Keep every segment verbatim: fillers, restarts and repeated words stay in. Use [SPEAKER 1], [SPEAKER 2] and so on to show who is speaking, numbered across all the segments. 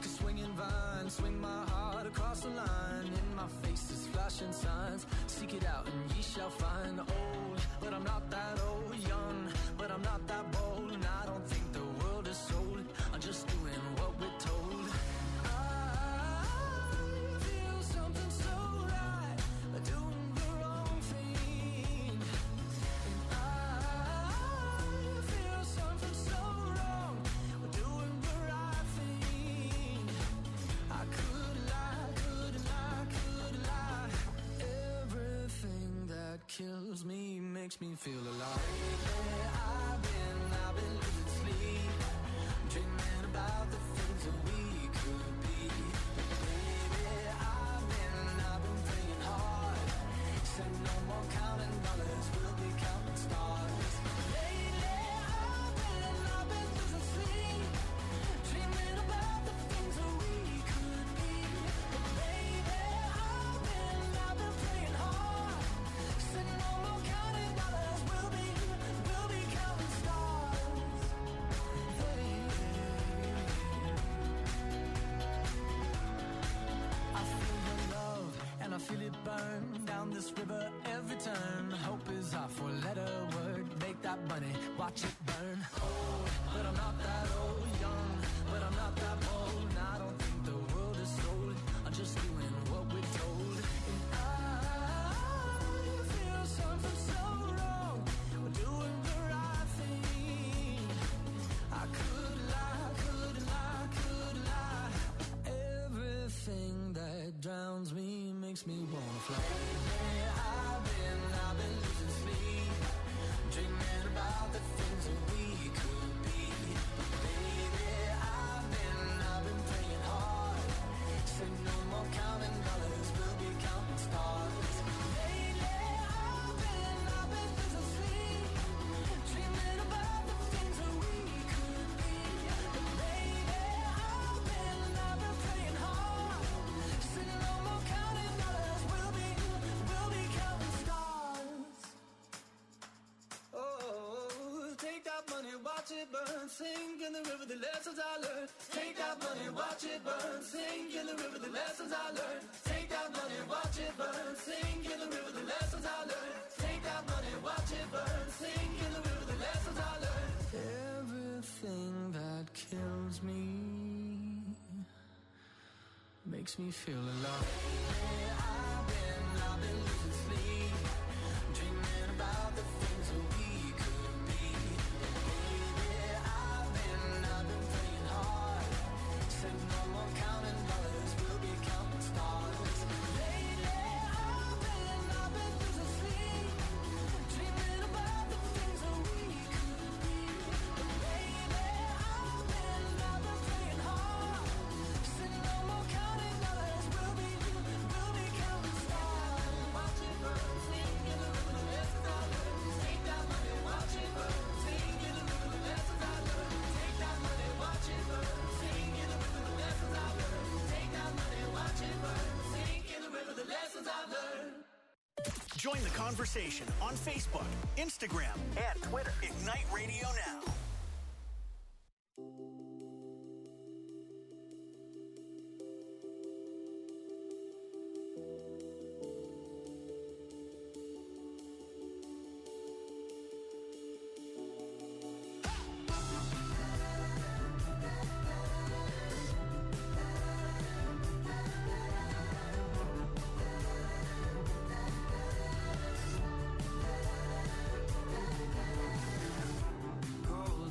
[SPEAKER 1] like a swinging vine. Swing my heart across the line. In my face is flashing signs. Seek it out and ye shall find. Old, but I'm not that old. Young, but I'm not that bold. And I don't think the world is sold. I'm just doing what we're told. I feel something so right, doing the wrong thing. And I feel something so wrong, doing the right thing. I could lie, could lie, could lie. Everything that kills me makes me feel alive. Lately I've been, I've been losing sleep, dreaming about the things that we could be. Baby, I've been, I've been praying hard. Said no more counting dollars, we'll be counting stars. Lately I've been, I've been losing sleep, dreaming about the things that we could be. But baby, I've been, I've been praying hard. Said no more counting dollars, we'll be, we'll be counting stars. Hey. I feel the love and I feel it burn down this river every turn. Hope is our four-letter word. Make that money, watch it burn. Old, but I'm not that old. Young, but I'm not that bold. And I don't think the world is sold. I'm just doing what we're told. And I feel something so wrong. We're doing the right thing. I could lie, could lie, could lie. Everything that drowns me makes me wanna fly. Lately I've been, I've been losing sleep, dreaming about the things that we could be. Baby, I've been, I've been praying hard. Said no more counting dollars, we'll be counting stars. Lately I've been, I've been losing sleep, dreaming about the things that we could be. But baby, I've been, I've been praying hard. Said no more counting dollars, we'll be, we'll be counting stars. Oh, take that money, watch it burn, sink in the river, the lessons I learned. Take that money, watch it burn, sink in the river, the lessons I learned. Take that money, watch it burn, sink in the river, the lessons I learned. Take that money, watch it burn, sink in the river, the lessons I learned. Everything that kills me makes me feel alive. Lately I've been, I've been losing sleep, dreaming about the things that we could be. Baby, I've been, I've been praying hard. Said no more counting dollars, we'll be counting stars. Lately I've been, I've been losing sleep, dreaming about the things that we could be. But baby, I've been, I've been praying hard. Said no more counting dollars, we'll be, we'll be counting stars. Watch it burn, sing in the river, the lessons I learned. Take that money, watch it burn, sing in the river, the lessons I learned. Take that money, watch it burn, sing in the river, the lessons I learned. Take that money, watch it burn, sing in the river, the lessons I've learned.
[SPEAKER 2] Join the conversation on Facebook, Instagram, and Twitter. Ignite Radio Now.
[SPEAKER 1] Gold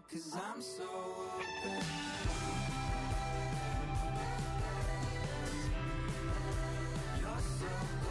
[SPEAKER 1] 'cause I'm so open. You're so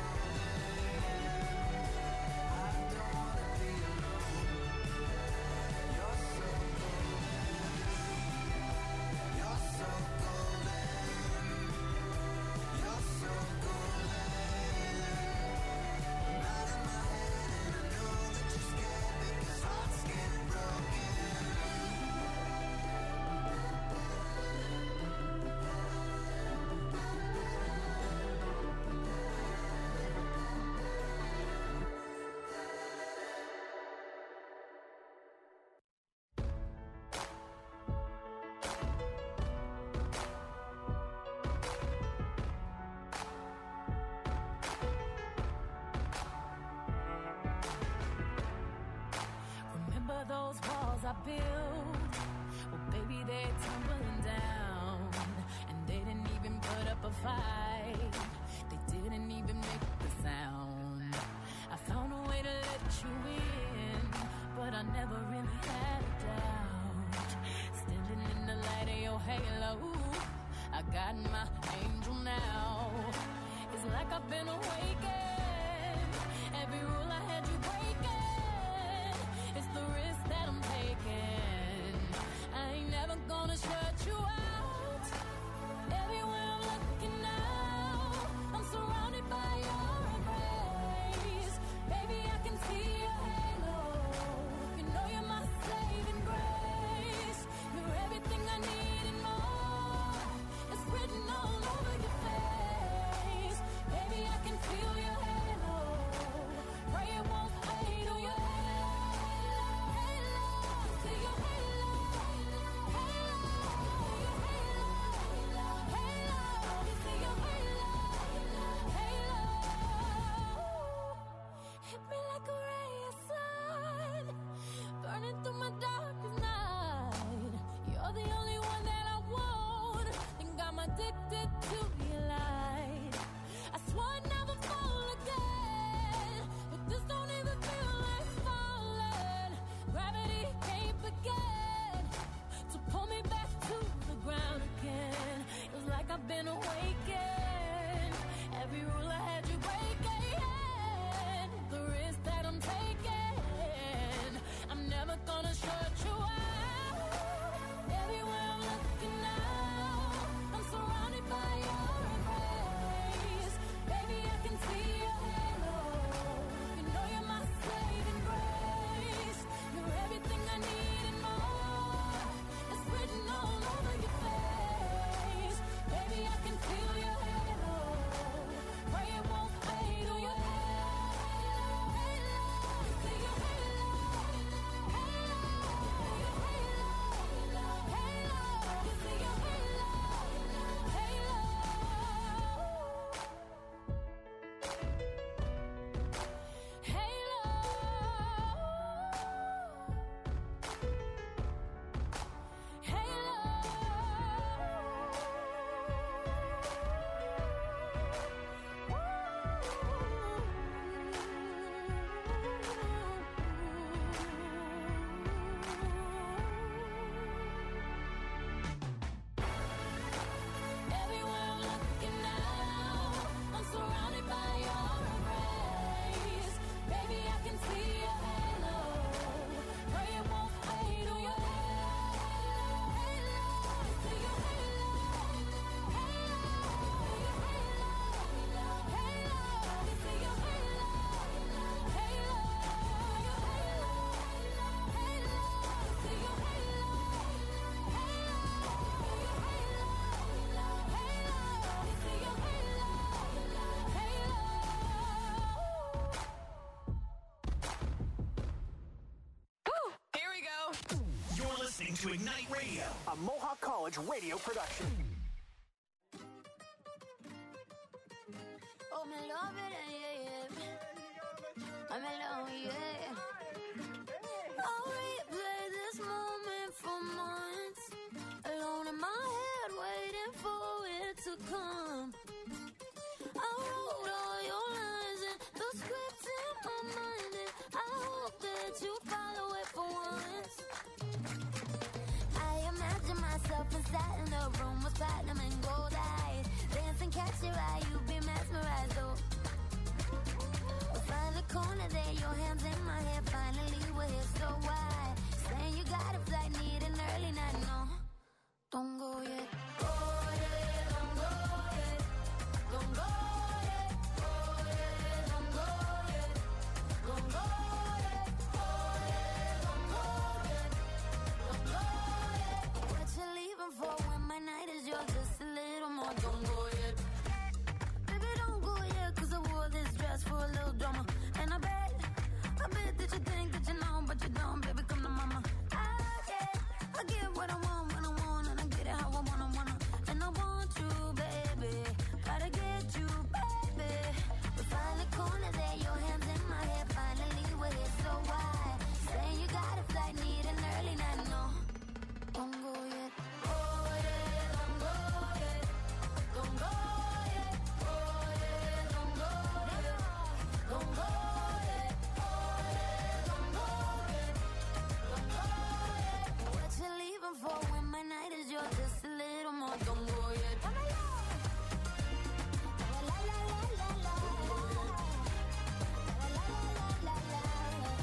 [SPEAKER 3] those walls I built, well, baby, they're tumbling down. And they didn't even put up a fight. They didn't even make the sound. I found a way to let you in, but I never really had a doubt. Standing in the light of your halo, I got my angel now. It's like I've been awakened. Every rule I had you breaking, it's the risk that I'm taking. I ain't never gonna shut you out. Everywhere I'm looking now, I'm surrounded by your embrace. Baby, I can see your halo. You know you're my saving grace. You're everything I need and more. It's written all over your face. Baby, I can feel your halo. Pray it won't fade. Oh, your halo, halo, see your halo, halo, your halo, halo, see your halo, halo. Hit me like a ray of sun, burning through my darkest night. You're the only one that I want. Think I'm addicted to your light. I swore I'd never fall again, but this don't even feel like falling. Gravity can't begin to pull me back to the ground again. It was like I've been awakened. Every rule I had you breaking, the risk that I'm taking, I'm never gonna shut you out. Everywhere I'm looking now, I'm surrounded by your embrace. Baby, I can see your halo. You know you're my saving grace. You're everything I need and more. It's written all over your face. Baby, I can feel your halo. Pray it won't fade. Oh, your halo, halo, see your halo, halo, your halo, halo, see your halo, halo. Everywhere I'm looking now, I'm surrounded by your embrace. Baby, I can see your halo. Pray it won't fade. Oh, your halo, halo, see your halo, halo, your halo, halo, see your halo, halo, your halo, halo, see your halo, halo, your halo, halo, see your halo, halo.
[SPEAKER 2] Here we go. You're listening to Ignite Radio, a Mohawk College radio production.
[SPEAKER 4] Oh, me love it, yeah, yeah. I'm alone, yeah. I'll replay this moment for months. Alone in my head, waiting for it to come. I wrote all your lines and the script in my mind, and I hope that you follow it for once. more, don't go yet. Baby, don't go yet, cause I wore this dress for a little drama. And I bet, I bet that you think that you know, but you don't, baby, come to mama. I get, I get what I want when I want, and I get it how I wanna, wanna. And I want you, baby, gotta get you, baby. We find the corner there, your hands in my hair, finally we're here, so why? Saying you got a flight, need an early night, no. Don't go yet. Oh yeah, don't go yet. Don't go yet. Oh yeah, don't go yet. Don't go yet. Oh yeah, don't go yet. Don't go yet. What you leaving for when my night is yours? Just a little more. Don't go yet. La la la la la la. La la la la la la.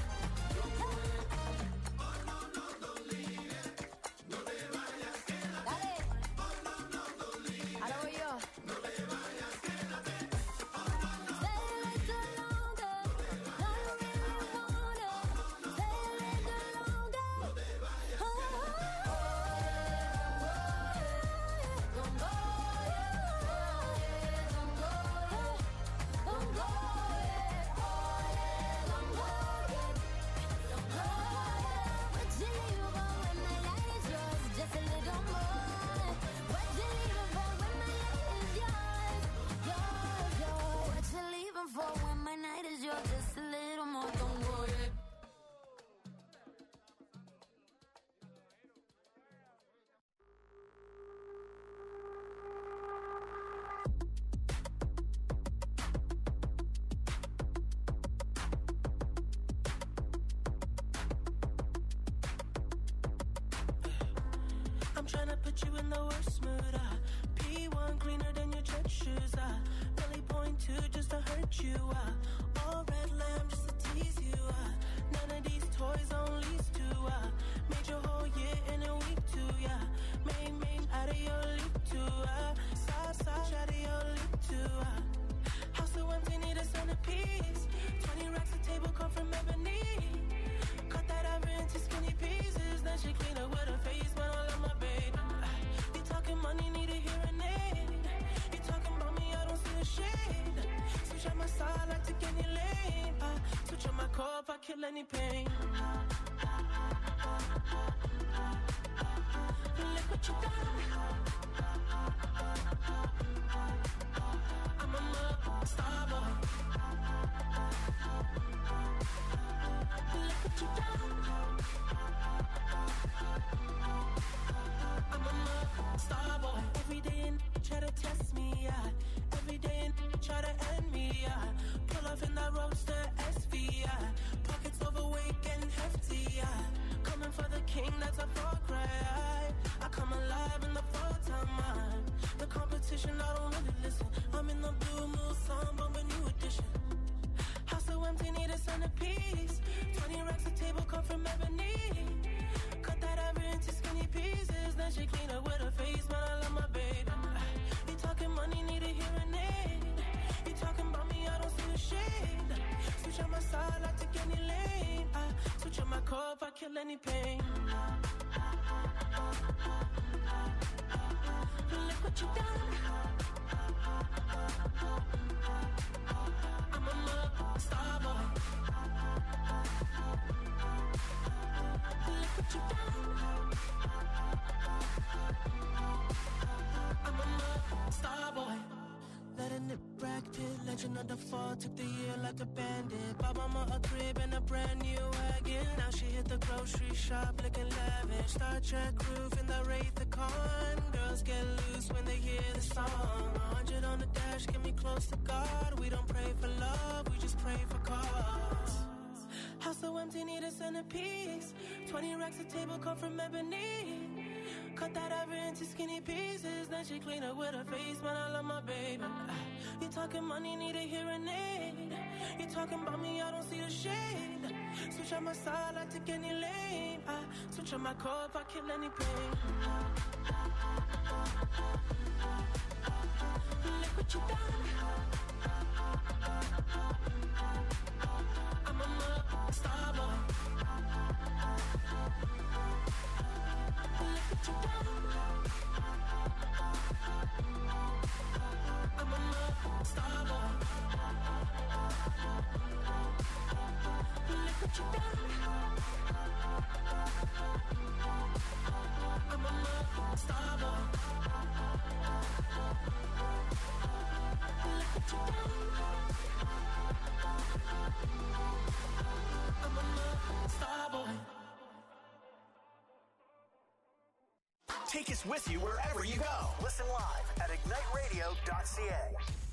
[SPEAKER 5] Tryna put you in the worst mood, uh P one cleaner than your church shoes, uh Really point two just to hurt you, uh All red lamb just to tease you, uh None of these toys on lease to, uh Made your whole year in a week too, yeah Main, main, out of your league too, uh Side, side, out of your league too, uh House so empty, need a centerpiece Twenty racks a table come from ebony Cut that ever into skinny pieces Then she clean up with her face, but I love my baby. You talking money, need a hearing aid. You talking about me, I don't see a shade. Switch on my side, like take any lane. uh, Switch on my core if I kill any pain. Look what you done. I'm a mother, star boy. Look what you done. I'm a mother, star boy. Every day and try to test me, yeah. Every day and try to end me, yeah. Pull off in that roadster S V, yeah. Pockets overweight and hefty, yeah. Coming for the king, that's a far cry. I come alive in the full-time mind. The competition, I don't really listen. I'm in the blue moon song, but when you edition. House so empty, need a centerpiece. Twenty racks a table come from ebony. Cut that ever into skinny pieces. Then she clean up with her face, but I love my baby. You talking money, need a hearing aid. You talking about me, I don't see a shade. Switch on my side, I take any lane. I switch on my core if I kill any pain. Look what you done. I'm a mother, star boy. Look what you done. I'm a mother, star boy. Letting it brag pit, legend of the fall. Took the year like a bandit. Bought mama a crib and a brand new wagon. Now she hit the grocery shop looking lavish. Star Trek roof in the Wraith the Con. Girls get loose when they hear the song. A hundred on the dash, get me close to God. We don't pray for love, we just pray for cause. House so empty, need a centerpiece. Twenty racks a table come from ebony. Cut that ever into skinny pieces. Then she clean up with her face, man, I love my baby. You talking money, need a hearing aid. You talking about me, I don't see the shade. Switch on my side, I take any lane. I switch on my core if I kill any pain. Look what you done. I'm a mother, star boy. Look what you done.
[SPEAKER 2] Take us with you wherever you go. Listen live at ignite radio dot c a.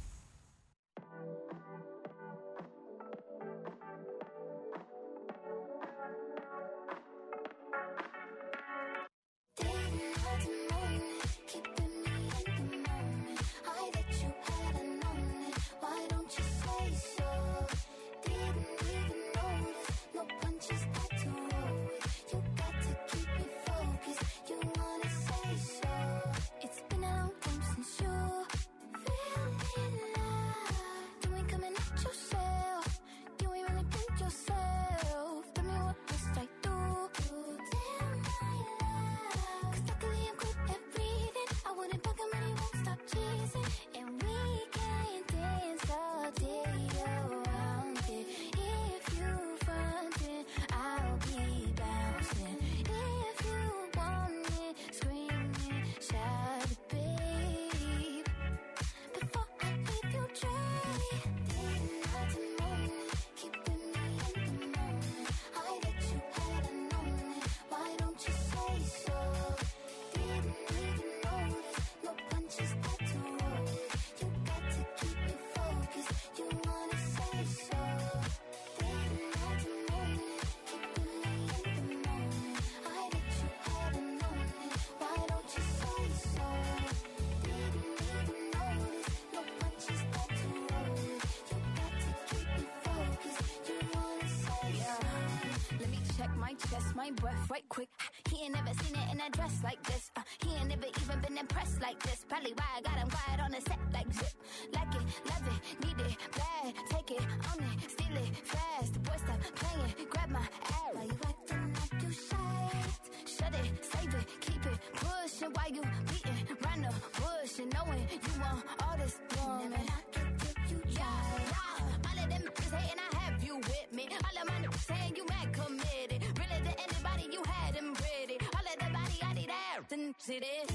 [SPEAKER 4] My breath right quick. He ain't never seen it in a dress like this. Uh, he ain't never even been impressed like this. Probably why I got him quiet on the set like zip. Like it, love it, need it, bad. Take it, own it, steal it, fast. The boy stop playing, grab my ass. Why you acting like you shy? Shut it, save it, keep it pushing. While you beating round the bush and knowing you want all this woman. Never knock it till you try. Yeah, all of them is hating, I have you with me. All of my niggas saying you mad committed. Really to anybody you had him ready. All of the body I need out and see this.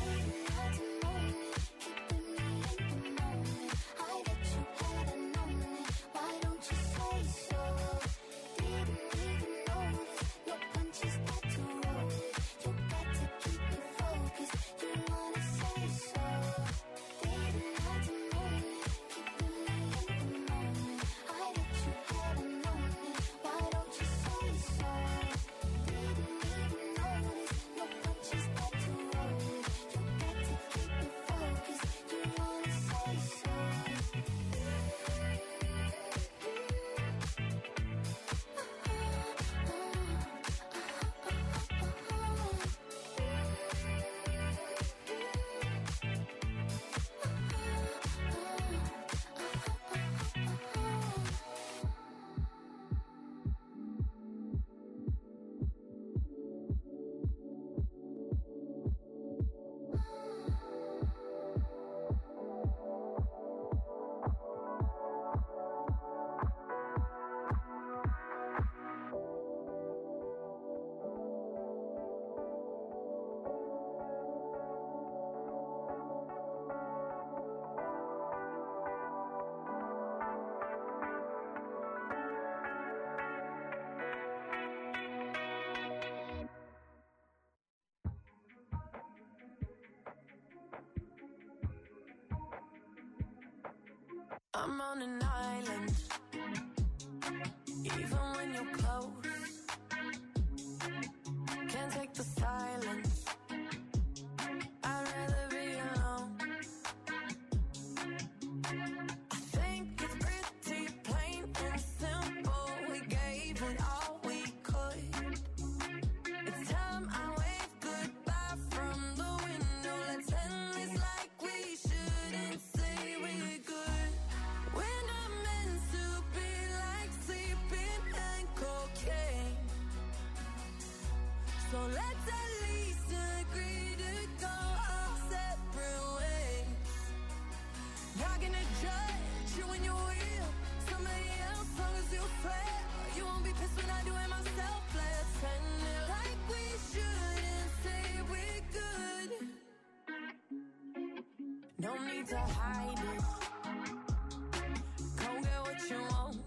[SPEAKER 5] I'm on an island, even when you're close. Can't take the silence, I'd rather be alone. I think it's pretty plain and simple. We gave it all we could. It's time I wave goodbye from the window. Let's end this like we shouldn't say we're good. We're not meant to be like sleeping and cocaine. So let's at least agree to go our separate ways. Not gonna judge you when you're real. Somebody else, long as you swear. You won't be pissed when I do it myself. Let's end it like we shouldn't say we're good. No need to hide it. Go get what you want.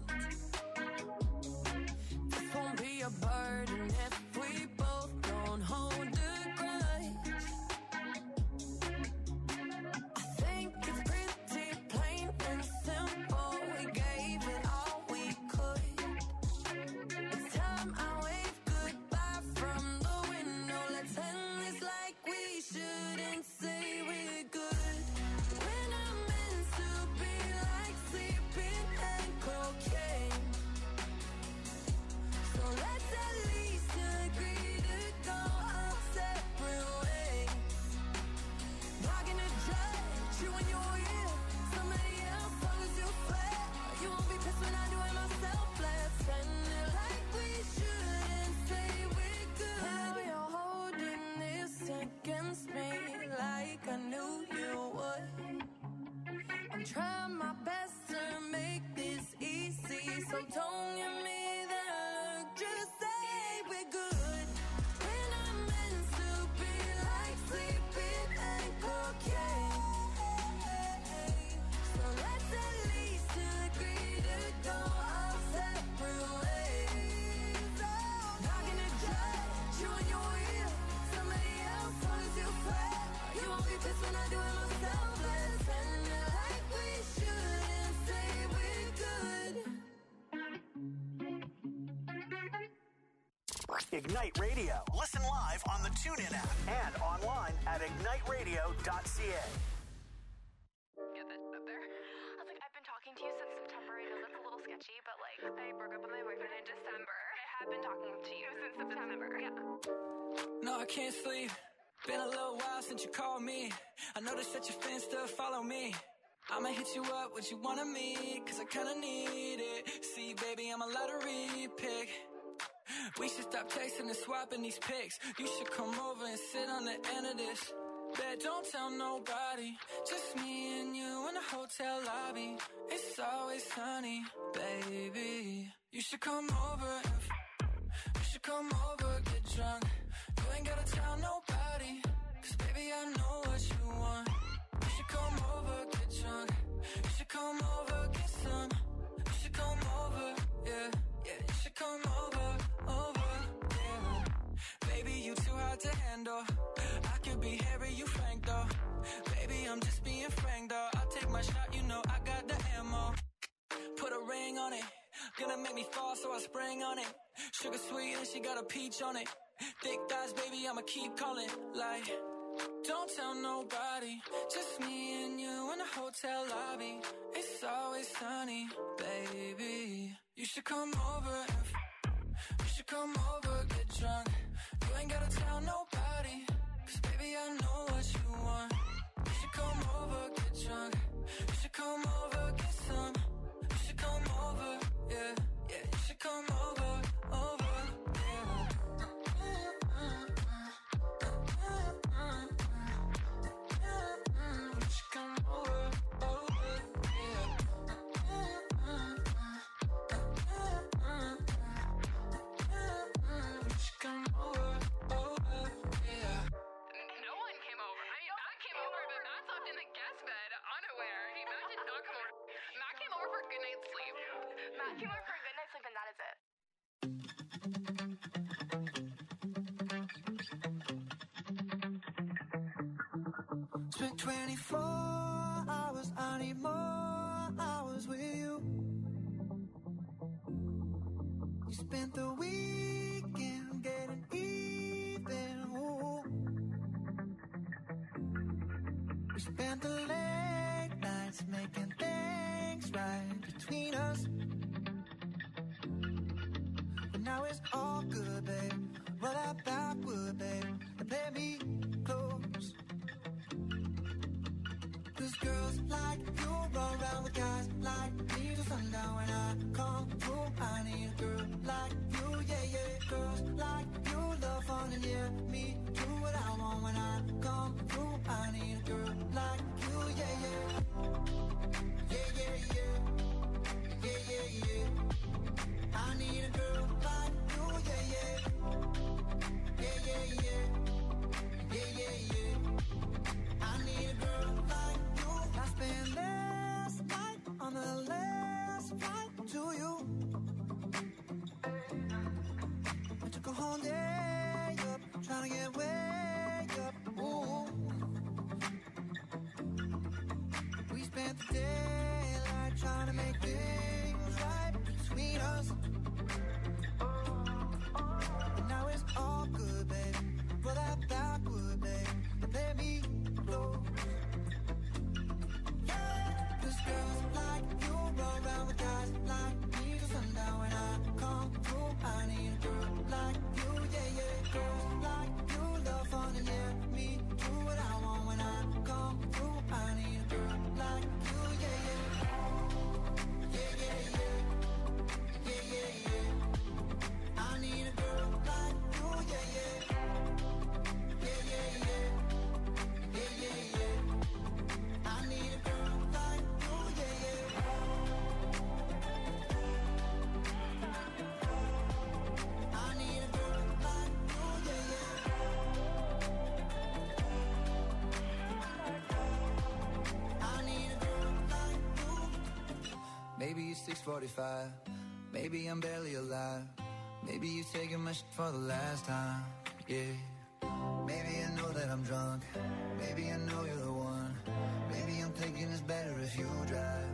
[SPEAKER 5] This won't be a burden if we both don't hold a grudge.
[SPEAKER 3] you're real. Somebody else, long as you swear. You won't be pissed when I do it myself. Let's end it like we should and say we're good. Now you're holding this against me like I knew you would. I'm trying my best to make this easy, so don't give me that look, just say we're good. We're not meant to be like sleeping and cocaine. So let's at least agree to go our separate ways. Not gonna judge you when you're real. Somebody else, long as you swear. You won't be pissed when I do it myself. Let's end it like we should and say we're good.
[SPEAKER 2] Ignite Radio. Listen live on the TuneIn app and online at ignite radio dot c a.
[SPEAKER 6] Get that up there. I was like, I've been talking to you since September. I know that's a little sketchy, but like, I broke up with my boyfriend in December. I have been talking to you since September. Yeah.
[SPEAKER 1] No, I can't sleep. Been a little while since you called me. I noticed that your fans still follow me. I'ma hit you up, what you want of me, cause I kinda need it. See, baby, I'm a lottery pick. We should stop texting and swapping these pics. You should come over and sit on the end of this. Bet don't tell nobody, just me and you in the hotel lobby. It's always sunny, baby. You should come over and f- you should come over, get drunk. You ain't gotta tell nobody, cause baby I know what you want. You should come over, get drunk. You should come over, get some. You should come over, yeah, yeah. You should come over, over, yeah. Baby, you too hard to handle. I could be Harry, you Frank though. Baby, I'm just being frank though. I'll take my shot, you know I got the ammo. Put a ring on it, gonna make me fall, so I spring on it. Sugar sweet and she got a peach on it. Thick thighs, baby, I'ma keep calling. Like, don't tell nobody, just me and you in the hotel lobby. It's always sunny, baby. You should come over and f- you should come over, get drunk. You ain't gotta tell nobody, cause baby I know what you want. You should come over, get drunk. You should come over, get some. You should come over, yeah, yeah. You should come over, over, yeah. You should come over, over, yeah. You should come over, over, yeah.
[SPEAKER 6] No one came over. I mean, Matt came over, but Matt slept in the guest bed, unaware. He, Matt did not come over. Matt came over for a good night's sleep. Matt came over for a good night's sleep, and that is it.
[SPEAKER 5] Spent twenty-four hours, I need more hours with you. You spent the weekend getting even, ooh. We spent the late nights making things right between us. But now it's all good, babe. Roll that backward, babe, and play me close. Cause girls like you run around with guys like me till sundown. When I come through, I need a girl like you, yeah, yeah. Girls like you love fun and yeah, me do what I want. When I come through, I need a girl like you, yeah, yeah. Yeah, yeah, yeah. Yeah, yeah, yeah. I need a girl like you, yeah, yeah. Yeah, yeah, yeah. Yeah, yeah, yeah. I need a girl like you. I spent last night on the last flight to you. I took a whole day up, trying to get way up. Ooh. We spent the daylight trying to make things right between us. But now it's all good, babe. Roll that backward, babe, and play me close. Yeah, 'cause girls like you run around with guys like me till sundown. When I come through, I need a girl like you, yeah, yeah. Girls like you love fun and yeah, me do what I want. When I come through, I need a girl like
[SPEAKER 1] Maybe it's six forty-five. Maybe I'm barely alive. Maybe you taking my shit for the last time. Yeah. Maybe I know that I'm drunk. Maybe I know you're the one. Maybe I'm thinking it's better if you drive.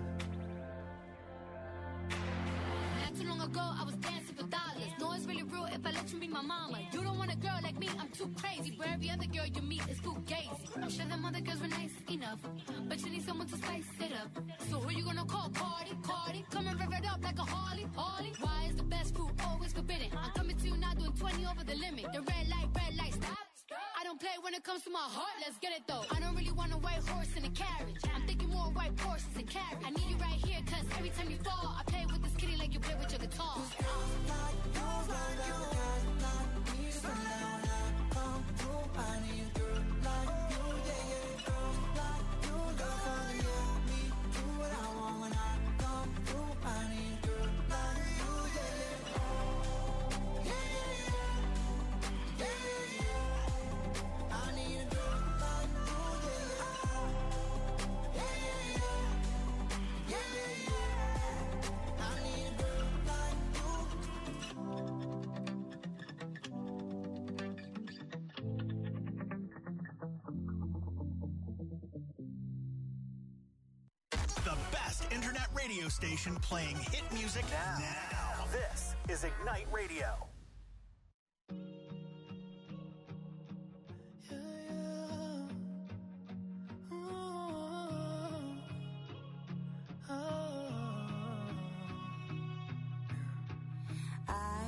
[SPEAKER 7] Not too long ago, I was dancing for dollars. No, it's really real if I let you be my mama. You don't want a girl like me, I'm too crazy. Where every other girl you meet is too gazy. I'm sure them other girls were nice enough, but you need someone to spice it up. So who you gonna call? Cardi, Cardi. Come and rev it up like a Harley, Harley. Why is the best food always forbidden? I'm coming to you now doing twenty over the limit. The red light, red light, stop. I don't play when it comes to my heart, let's get it though. I don't really want a white horse in a carriage. I'm thinking more white horses and carriage. I need you right here, cause every time you fall, I play with this kitty like you play with your guitar.
[SPEAKER 1] I need a girl like you, yeah, yeah. Girls like you, girl for the yeah. Me, do what I want when I come through. I need a girl like you, yeah, yeah. Yeah, yeah, yeah. Yeah, yeah, yeah. I need a girl like you, yeah, yeah. Yeah, yeah, yeah. Yeah, yeah, yeah. I need a girl like you.
[SPEAKER 2] The best internet radio station playing hit music now. now. This is Ignite Radio.
[SPEAKER 4] I,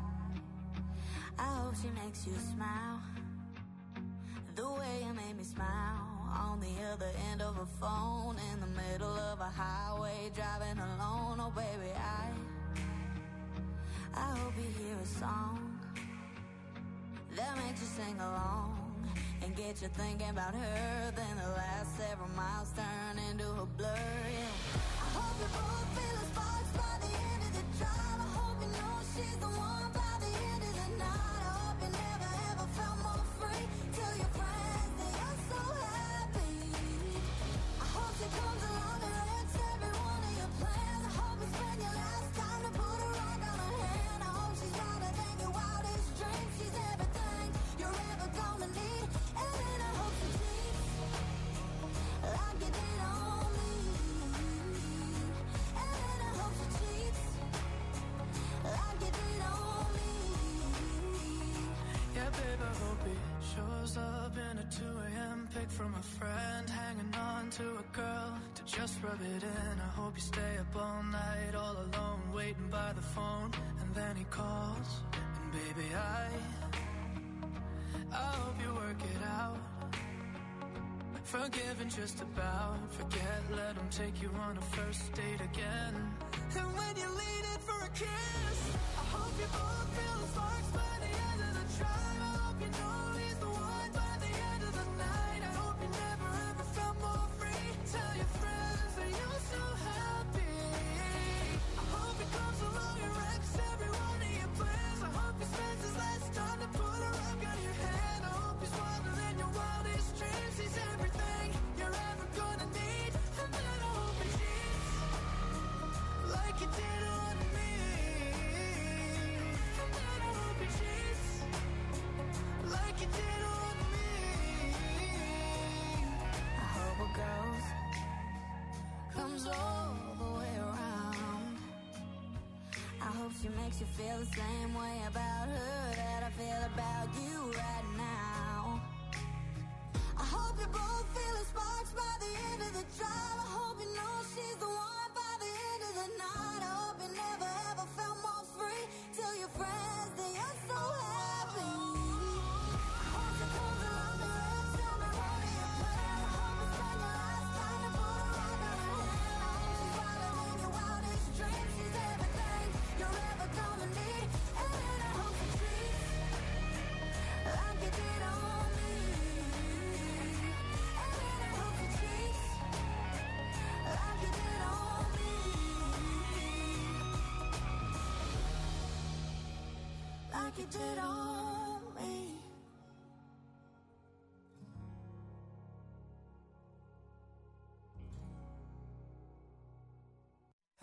[SPEAKER 4] I hope she makes you smile. The way you made me smile. On the other end of a phone, in the middle of a highway, driving alone. Oh baby, I, I hope you hear a song that makes you sing along and get you thinking about her. Then the last several miles turn into a blur. Yeah. I hope you both feel the sparks by the end of the drive. I hope you know she's the one by the end of the night. I hope you never ever felt more free. Tell your friends that you're so happy. I hope she comes along and wrecks every one of your plans. I hope you spend your last time to put a rock on her hand. I hope she's wilder than your wildest dreams. She's everything you're ever gonna need. And then I hope she cheats like you did on me. And then I hope she cheats like you did on me.
[SPEAKER 5] Yeah, babe, I hope he shows up in a two a.m. pic from a friend, hanging on to a girl to just rub it in. I hope you stay up all night, all alone, waiting by the phone, and then he calls, and baby, I, I hope you work it out. Forgiving just about, forget, let him take you on a first date again. And when you lean in for a kiss, I hope you both feel the sparks by the end of the drive. I hope you know he's the one by the end of the night. I hope you never ever felt more free. Tell your friends that you're so happy. I hope he comes along and wrecks every one of your plans. I hope he spends his last time to put a rock on your hand. I hope he's wilder than your wildest dreams. He's everything you're ever gonna need. And then I hope he cheats like you did on me. And then I hope he cheats like you did on me.
[SPEAKER 4] I hope it goes, comes all the way around. I hope she makes you feel the same way about her that I feel about you right now. I hope you both feel the sparks by the end of the drive. I hope you know she's the one by the end of the night. I hope you never ever felt more free. Tell your friends that you're so happy. I hope she comes along and wrecks every one of your plans. I hope you spend your last time to put a rock on her hand. I hope she's wilder than your wildest dreams. She's everything you're ever gonna need. And then I hope she treats like you did on me. And then I hope she treats like you did on me. Like you did on me.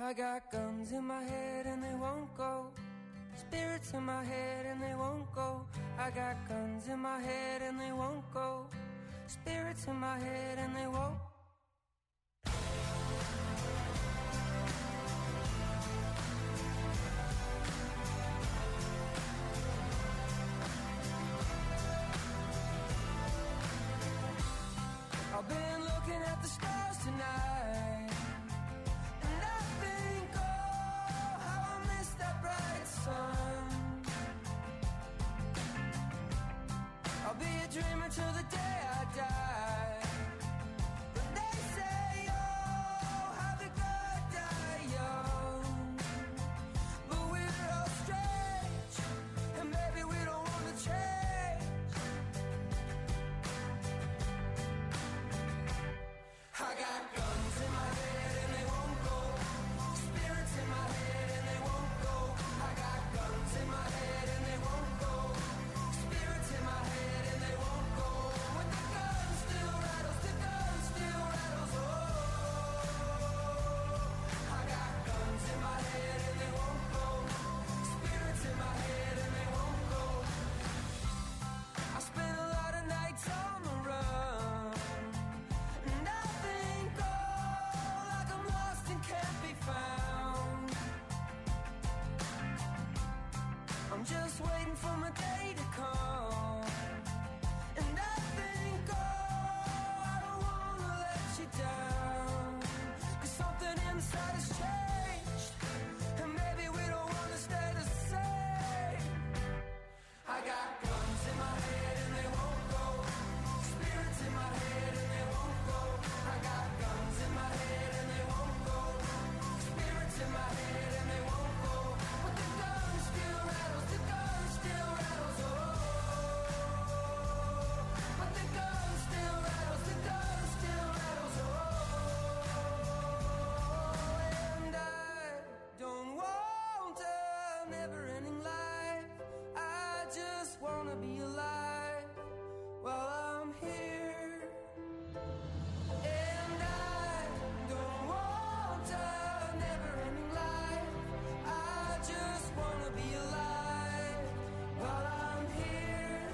[SPEAKER 8] I got guns in my head and they won't go. Spirits in my head and they won't go. I got guns in my head and they won't go. Spirits in my head and they won't. I've been looking at the stars tonight, and I think, oh, how I miss that bright sun. I'll be a dreamer till the day I die. But they say, oh, have a good die young. But we're all strange, and maybe we don't want to change. I got guns in my head and they won't go. Spirits in my head and they won't go. I got guns in my head and they won't go. Spirits in my head and they won't go. When the gun still rattles, the gun still rattles. Oh, I got guns in my head and they won't go. Spirits in my head and they won't go. I spent a lot of nights on the run, and I think, oh, like I'm lost and can't be found. I'm just waiting for my day to come, and I think, oh, I don't wanna let you down, 'cause something inside has changed, and maybe we don't wanna stay the same. I got guns in my head and they won't go. Spirits in my head and they won't go. I got guns in my head and they won't go. Spirits in my head and they won't go. But the gun still rattles, the gun still rattles, oh. But the gun still rattles, the gun still rattles, oh. And I don't want a never-ending life. I just wanna be alive while I'm here. And I don't want a never-ending life. I just wanna be alive while I'm here.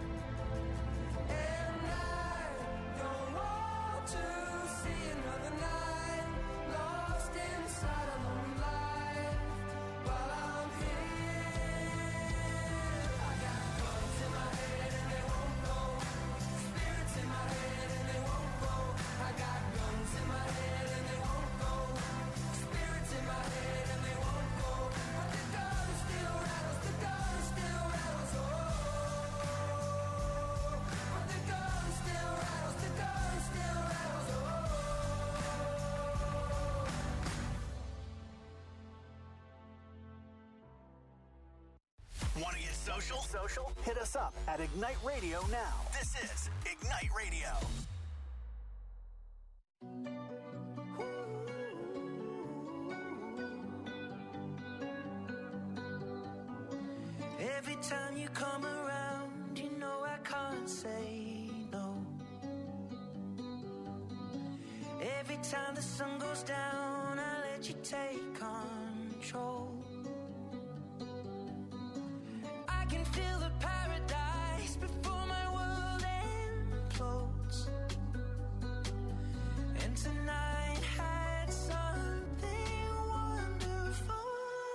[SPEAKER 8] And I don't want to see another night lost inside a lonely life while I'm here. I got guns in my head and they won't go. Spirits in my head and they won't go. I got guns in my head and they won't go. Spirits in my head and they won't go. But the gun still rattles, the gun still rattles, oh. But the gun still rattles, the gun still rattles, oh.
[SPEAKER 2] Want to get social? Social? Hit us up at Ignite Radio now. This is Ignite Radio.
[SPEAKER 5] Every time you come around, you know I can't say no. Every time the sun goes down, I let you take control. I can feel the paradise before my world implodes. And tonight had something wonderful.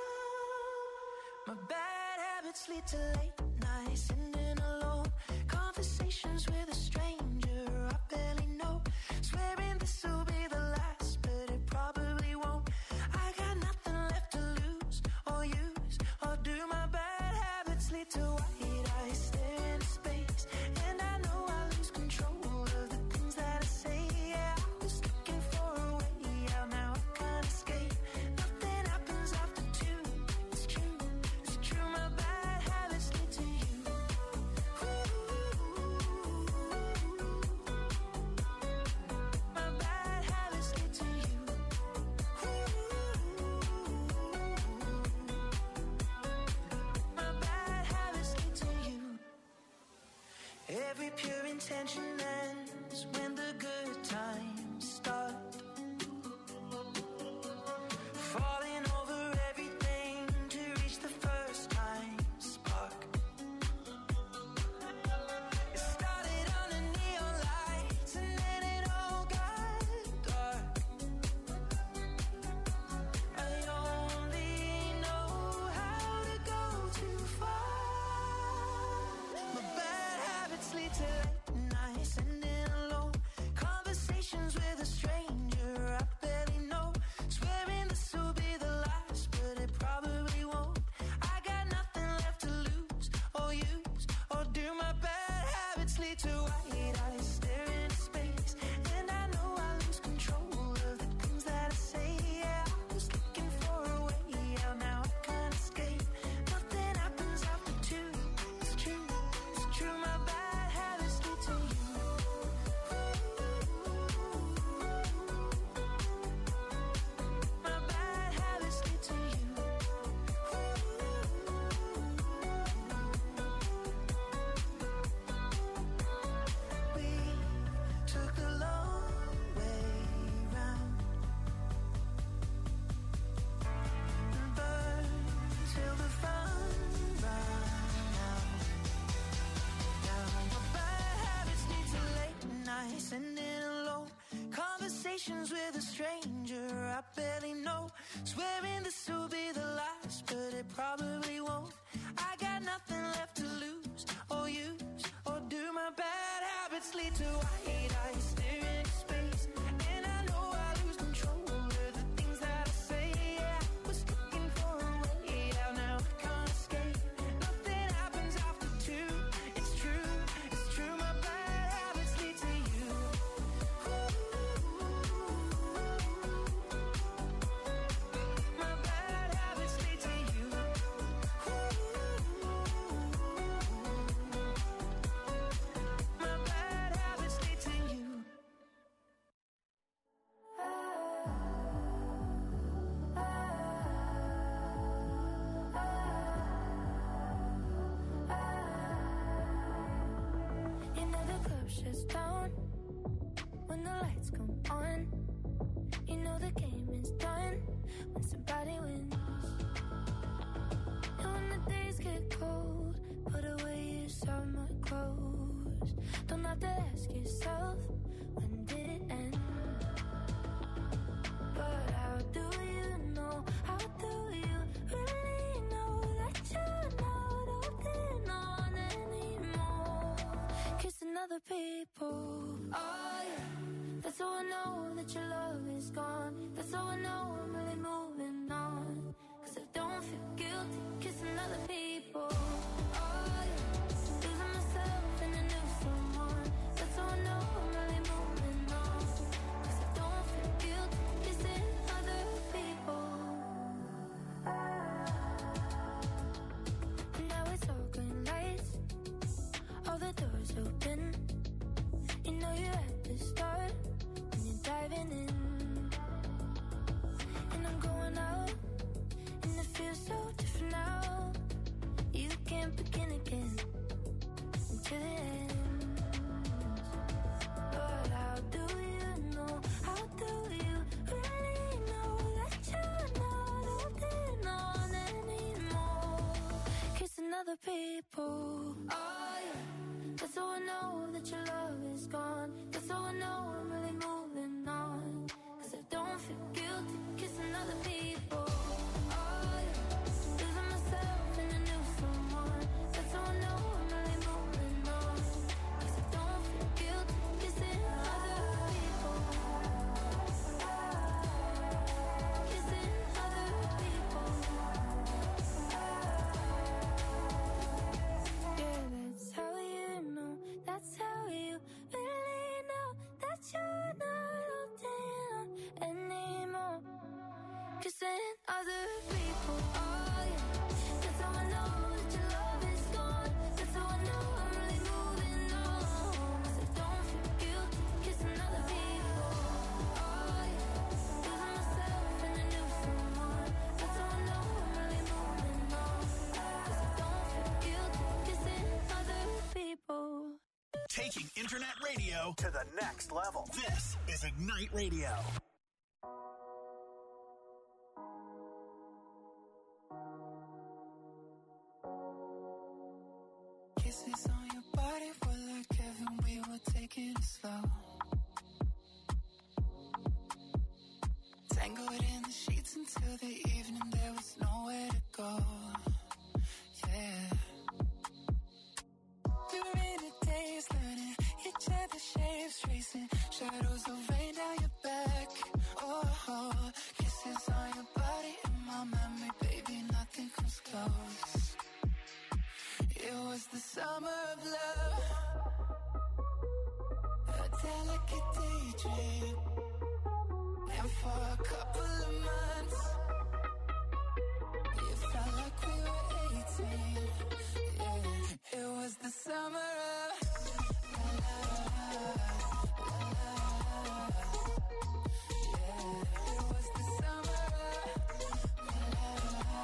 [SPEAKER 5] My bad habits lead to late nights, sitting alone, conversations with a stranger I barely know, swearing this will be the last, but it probably won't. I got nothing left to lose or use or do. My bad habits lead to white eyes staring into space, and I know I lose control of the things that I say. Yeah, I was looking for a way out, now I can't escape. Nothing happens after two. It's true, it's true. My bad habits lead to you. My bad habits lead to you. My bad habits lead to you. Every pure intention ends when the good times start. Fall
[SPEAKER 8] lead to white eyes staring into space. And I know I lose control of the things that I say. Yeah, I was looking for a way out, now I can't escape. Nothing happens after two. It's true, it's true. My bad habits lead to you. My bad habits lead to you. Took the long way round and burned till the fun ran out. Now my bad habits lead to late nights, sending alone conversations with a stranger I barely know, swearing this will be the last, but it probably won't. I got nothing left to lose or use or do. My bad habits lead to white eyes staring into space. And I know I lose control of the things that I say. Yeah, I was looking for a way out, now I can't escape. Nothing happens after two. It's true, it's true. My bad habits lead to you. My bad habits lead to you. My bad habits lead to you.
[SPEAKER 4] You know the club shuts down when the lights come on. You know the game is done when somebody wins. And when the days get cold, put away your summer clothes. Don't have to ask yourself, when did it end? But how do you know, how do you really know that you're not holding on anymore? Kissing other people. Oh yeah, that's how I know that your love is gone. That's how I know I'm really moving on. Cause I don't feel guilty kissing other people. Oh yeah, losing myself in a new someone. That's how I know I'm really moving on. Cause I don't feel guilty kissing other people. Now it's all green lights, all the doors open. You know you're at the start when you're diving in. And I'm going out, and it feels so different now. You can't begin again until the end. But how do you know, how do you really know that you're not holding on anymore? Kissing other people. Oh yeah, that's how I know that your love is gone. That's how I know I'm really moving on. Cause I don't feel guilty kissing other people. Oh yeah, losing myself in a new someone. That's how I know I'm really moving on. Cause I don't feel guilty kissing other people. Kissing other people. Yeah, that's how you know, that's how you really know that you're not holding on anymore. Kissing other people. Oh yeah, that's how I know that your love is gone. That's how I know I'm really moving on. Cause I don't feel guilty kissing other people. Oh yeah, losing myself in a new someone. That's how I know I'm really moving on. Cause I don't feel guilty kissing other people.
[SPEAKER 2] Taking internet radio to the next level. This is Ignite Radio.
[SPEAKER 8] Kisses on your body were like heaven, we were taking it slow. Tangled in the sheets until the evening, there was nowhere to go. Yeah. We were in a daze, learning each other's shapes, tracing shadows of rain down your back. Oh, oh, kisses on your body in my memory, baby, nothing comes close. It was the summer of love. for a couple of months, it felt like we were eighteen. Yeah, it was the summer of la la la la la. Yeah, it was the summer of la la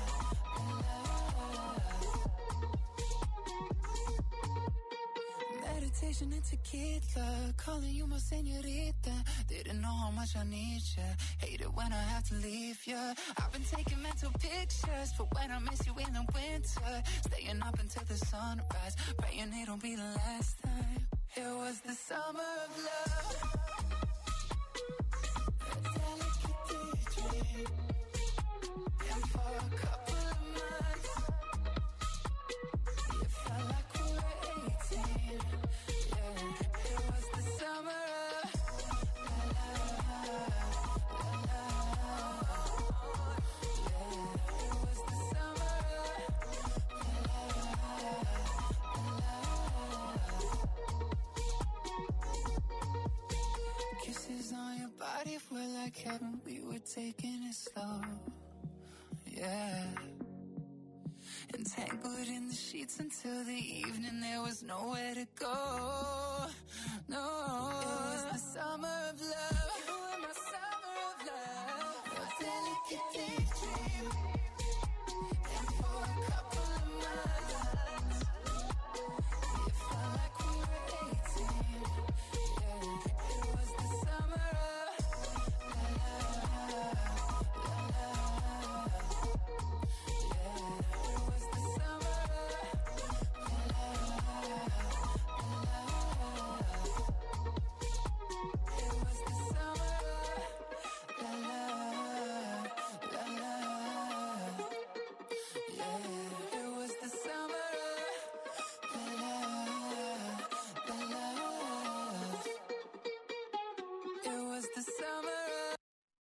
[SPEAKER 8] la la. Meditation and tequila, calling you my señorita. Didn't know how much I need ya. Hate it when I have to leave ya. I've been taking mental pictures for when I miss you in the winter. Staying up until the sunrise, praying it'll be the last time. It was the summer of love, a delicate daydream. And for a couple of months, it felt like we were eighteen. Yeah, it was the summer of la la la la la. Yeah, it was the summer of la la la la. Kisses on your body were like heaven. We were taking it slow. Yeah. Entangled in the sheets until the evening, there was nowhere to go. No, it was the summer of love. You were my summer of love, a delicate daydream. And for a couple of months, it felt like we were eighteen. Yeah, it was the summer of la la la la la. Yeah, it was the summer of la la la la la. It was the summer of la la la la. Yeah, it was the summer of la la la la. It was the summer of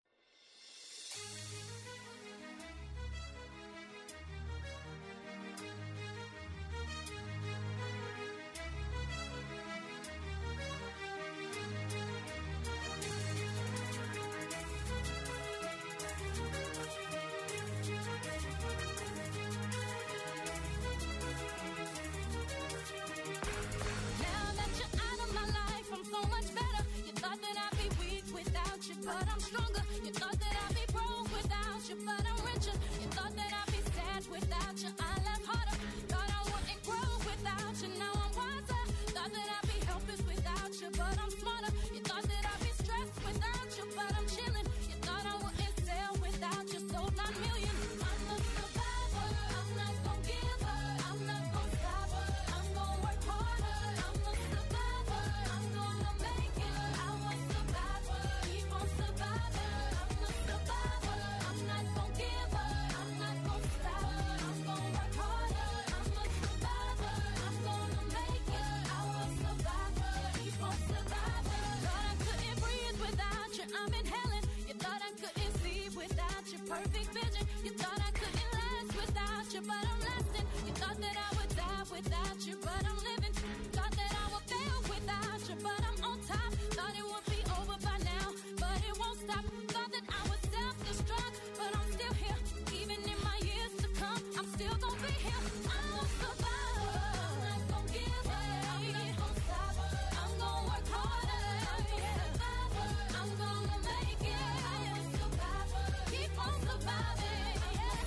[SPEAKER 3] Now that you're out of my life, I'm so much better. You thought that I'd be weak without you, but I'm stronger. You thought that I'd be broke without you, but I'm richer. You thought that I'd be sad without you, I laugh harder. Thought I wouldn't grow without you, now I'm wiser. Thought that I'd be helpless without you, but I'm smarter. You thought that I'd be stressed without you, but I'm chilling. You thought I wouldn't sell without you, sold nine million. I'm a survivor, I'm not gonna give up, I'm not gonna stop, I'm gonna work harder. I'm a survivor, I'm gonna make it. I was survivor, keep on surviving. I'm a survivor, I'm not gonna give up, I'm not gonna stop, I'm gonna work harder. I'm a survivor, I'm gonna make it. I was survivor, keep on surviving. Thought I couldn't breathe without you, I'm inhaling. You thought I couldn't see without your perfect vision. You thought I couldn't last without you, but I'm lasting. You thought that I would die without you, but I'm living. Thought that I would fail without you, but I'm on top. Thought it would be over by now, but it won't stop. Thought that I would self-destruct, but I'm still here. Even in my years to come, I'm still gonna be here. I'm a survivor, I'm not gonna give up, I'm not gonna stop, I'm gonna work harder. I'm a survivor, I'm gonna make it. I am a survivor, keep on surviving.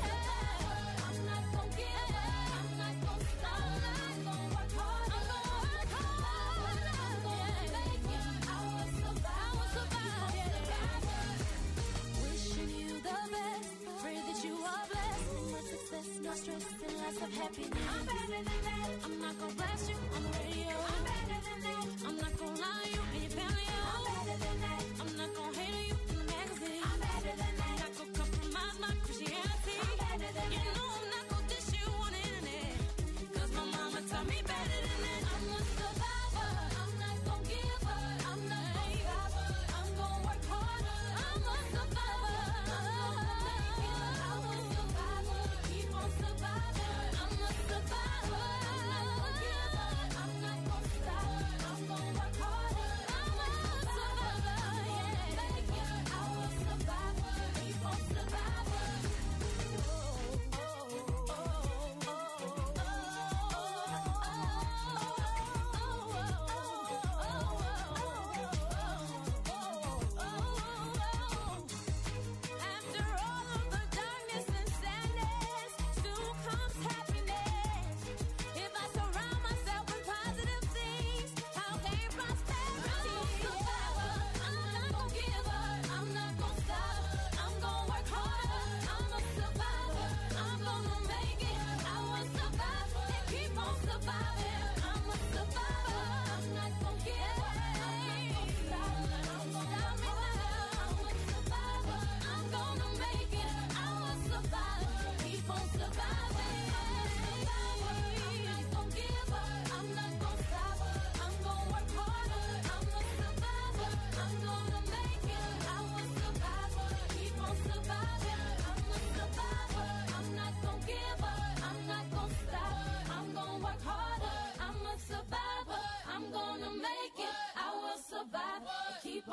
[SPEAKER 3] I'm not gonna give up, I'm not gonna stop, I'm gonna work hard. I'm gonna work hard, I'm gonna make it. I will survive, I will survive. Wishing you the best, pray that you are blessed. More success, no stress, and lots of happiness. I'm better than that. I'm not gonna blast you on the radio. I'm better than that. I'm not gonna lie to you and your family. I'm better than that. I'm not gonna hate on you in the magazine. I'm better than that. I'm not gonna compromise my Christianity. I'm better than that. You know I'm not gonna dish you on the internet, 'cause my mama taught me better than that. I'm a survivor, I'm not gonna give up, I'm not gonna stop, I'm gonna work harder. I'm a survivor, I'm gonna make it. I will survivor, keep on surviving. I'm a survivor, I'm not gonna give up, I'm not gonna stop, I'm gonna work harder.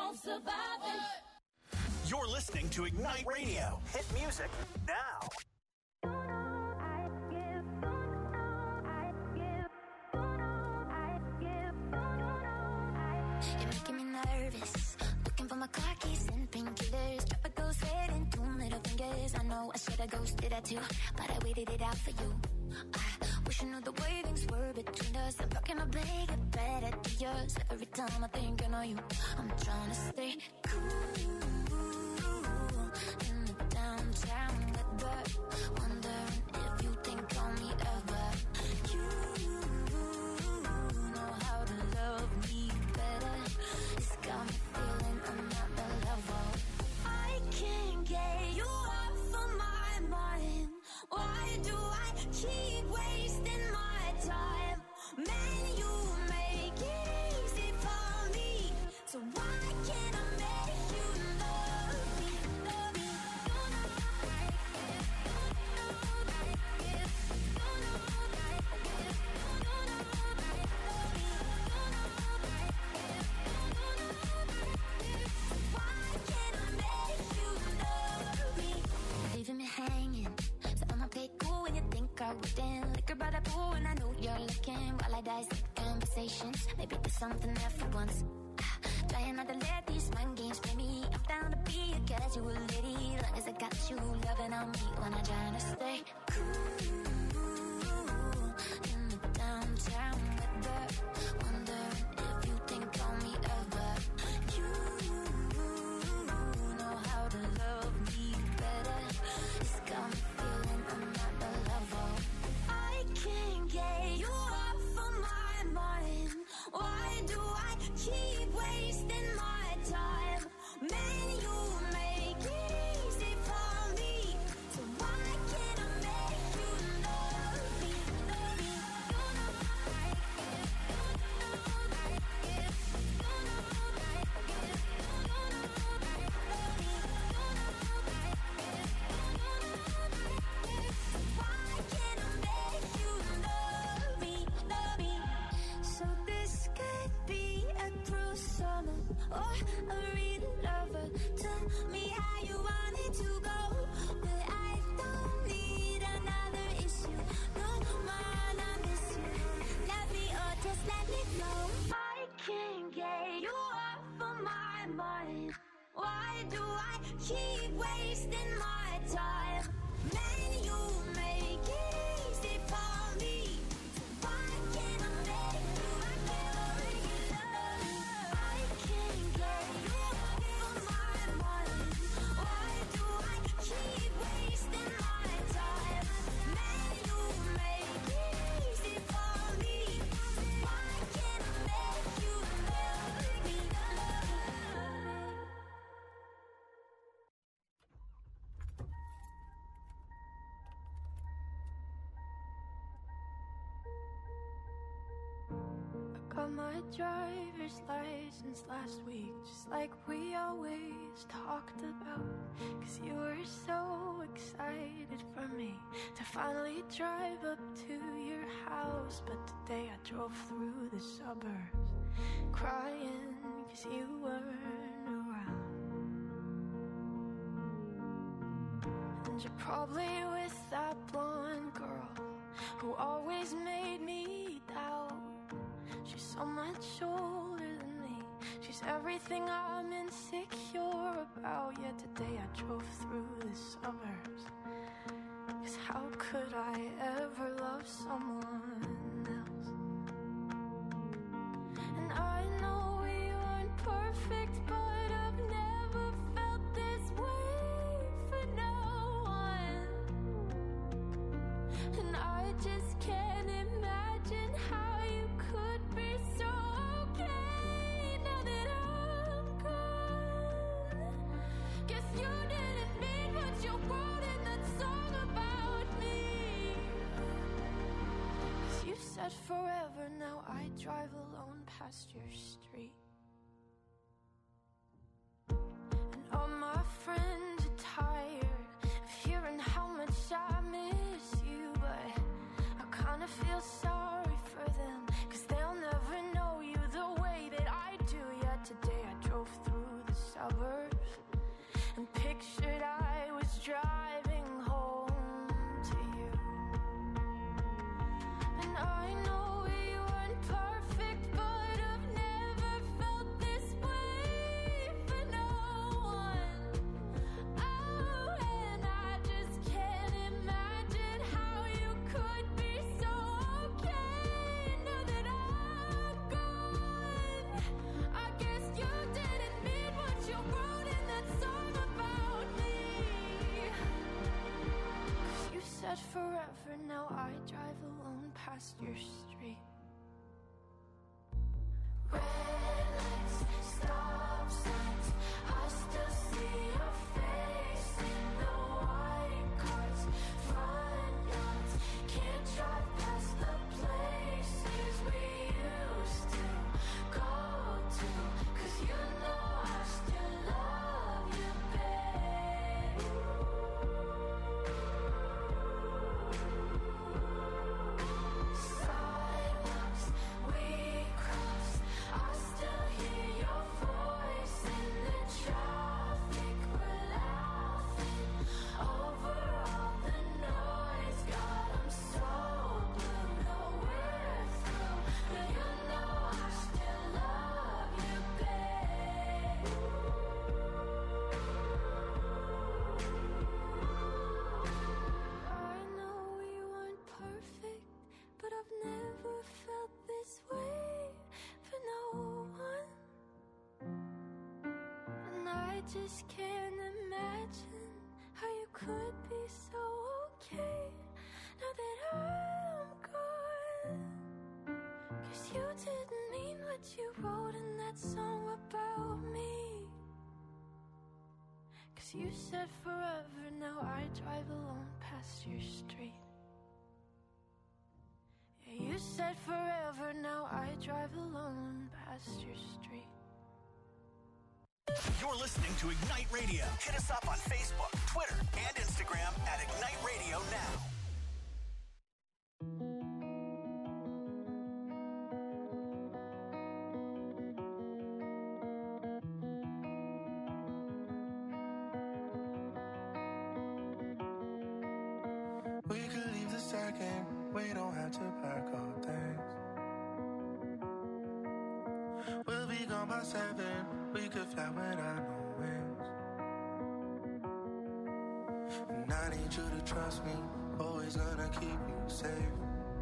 [SPEAKER 3] won't survive it.
[SPEAKER 2] You're listening to Ignite Radio. Hit music now.
[SPEAKER 4] You're making me nervous. Looking for my car keys and painkillers. Drop a ghost head and two middle fingers. I know I should have ghosted that too, but I waited it out for you. I wish I knew the way things were between us. I'm talking to make it better to yours. Every time I think I know you, I'm trying to stay cool in the downtown weather. Wondering if you think on me ever. You know how to love me better. It's got me feeling I'm not the level. I can't get you off of my mind. Why do I keep wasting my time? Man, you make it easy for me. So why can't I make you love me? Love me. You know I get, you know I get, you know I get, you know I get, love me. You know I get, you know I get. Why can't I make you love me? Leaving me hanging. So I'ma play cool when you think I wouldn't. Liquor by the pool and I know you're looking. While I dissect conversations, maybe there's something there for once. Ah, trying not to let these mind games play me. I'm down to be a casual lady, long as I got you loving on me when I'm trying to stay cool in the downtown weather. Wondering if you think on me ever. You know how to love me better. It's got me feeling I'm not the level. I can't get you off of my mind. Why do I keep wasting my time? Man, you make it easy for me. So why can't I make you love me? Love me. You know I get, you know I get, you know I get, you know I get, love me. You know I get, you know I get. Why can't I make you love me? Love me. So this could be a cruel summer or a real lover. Tell me how you want it to go, but I don't need another issue. No man, I miss you. Love me or just let me go. I can't get you off of my mind. Why do I keep wasting my time? Man, you make it easy for me. So why can't I make you? I can't make you love me. I can't get you off of my mind. Why do I keep wasting my time? Man, you make it easy for me. Why can't I make you love me? Love me.
[SPEAKER 9] I got my driver's license last week, just like we always talked about. Cause you were so excited for me to finally drive up to your house. But today I drove through the suburbs crying cause you weren't around. And you're probably with that blonde girl who always made me doubt. She's so much older than me. She's everything I'm insecure about. Yet today I drove through the suburbs. Cause how could I ever love someone else? And I know we weren't perfect, but I've never felt this way for no one. And I just can't imagine how you could be so okay now that I'm gone. Guess you didn't mean what you wrote in that song about me. Cause you said forever, now I drive alone past your street. And all my friends are tired of hearing how much I miss you, but I kinda feel sorry for them, cause they'll never know you the way that I do. Yet today I drove through pictured I was driving home to you. And I know we weren't perfect, but I've never felt this way for no one. Oh, and I just can't imagine how you could be so okay now that I'm gone. I guess you didn't mean what you wrote in that song about me. 'Cause you said forever, now I drive alone past your street. Red lights, stop signs, I still see your face in the white cars, front yards. Can't drive past the places we used to go to, 'cause you know I still love you, babe. Sidewalks we cross, I still hear your voice in the traffic. We're laughing over all the noise. God, I'm so blue, know we're through, but you know I still love you, babe. I know we weren't perfect, but I've never felt this way for no one. And I just can't imagine how you could be so okay now that I'm gone. 'Cause you didn't mean what you wrote in that song about me. 'Cause you said forever, now I drive alone past your street. Yeah, you said forever, now I drive alone past your street.
[SPEAKER 2] You're listening to Ignite Radio. Hit us up on Facebook, Twitter, and Instagram at Ignite Radio Now.
[SPEAKER 5] We could leave the second, we don't have to pack our things. We'll be gone by seven, we could fly without no wings. And I need you to trust me, always gonna keep you safe.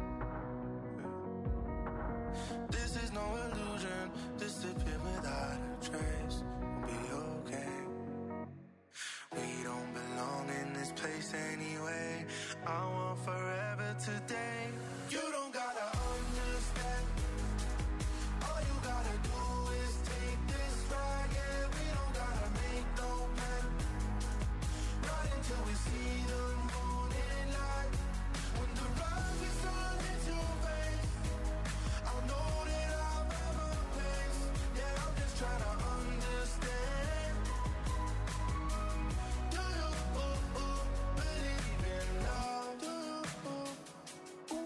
[SPEAKER 5] This is no illusion, disappear without a trace. We'll be okay. We don't belong in this place anyway. I want forever today. You don't gotta understand. All you gotta do is take this ride. Yeah, we don't gotta make no plan. Not until we see the morning light. When the rising sun hits your face, I'll know that I'm at my place. Yeah, I'm just trying to understand. Do you uh, uh, believe in love? Do you uh,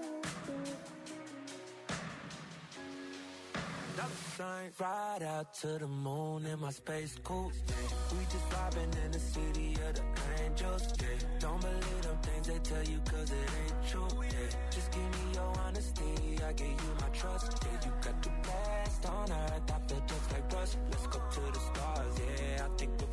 [SPEAKER 10] Dollar signs, ride out to the moon in my space coupe. Yeah. We just vibing in the city of the angels. Yeah. Don't believe them things they tell you 'cause it ain't true. Yeah. Just give me your honesty, I give you my trust. Yeah, you got the best on earth, I feel just like us. Let's go to the stars, yeah. I think the